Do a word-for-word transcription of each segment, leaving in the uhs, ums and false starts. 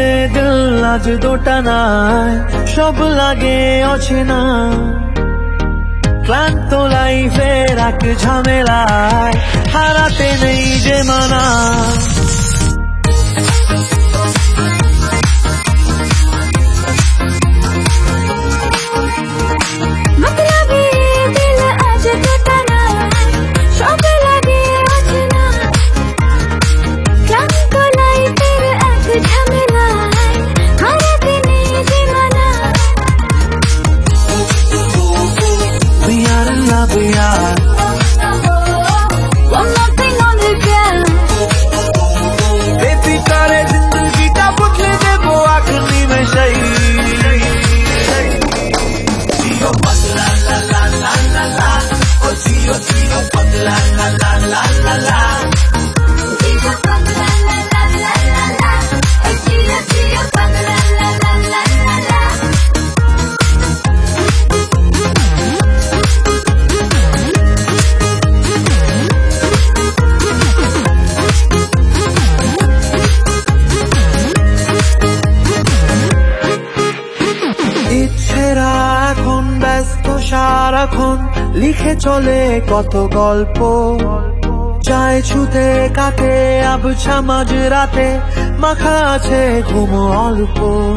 दिल आज दोटानाय सब लागे अचेना क्लांत लाइफेर एक झमेलाय हाराते नेই যে মানা সারাক্ষণ লিখে চলে কত গল্প চায় ছুতে কাটে আবছা মাঝ রাতে মাখা আছে ঘুম অল্প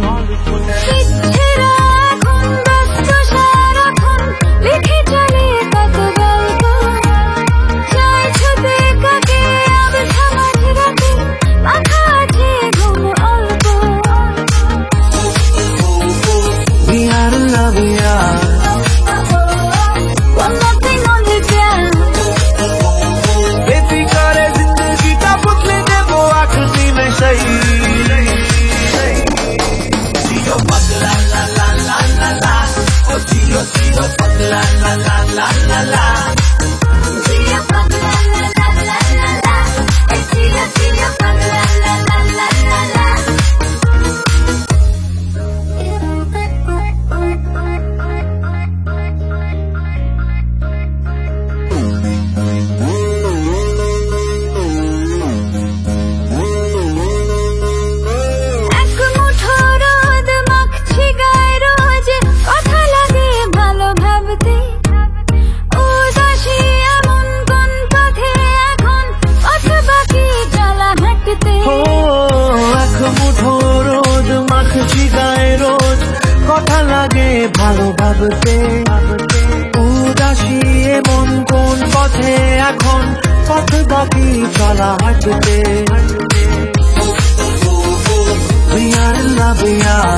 কথা লাগে ভালো ভাবতে উদাসী মন কোন পথে এখন পথ বাকি চলা হাঁটতে We are in love, we are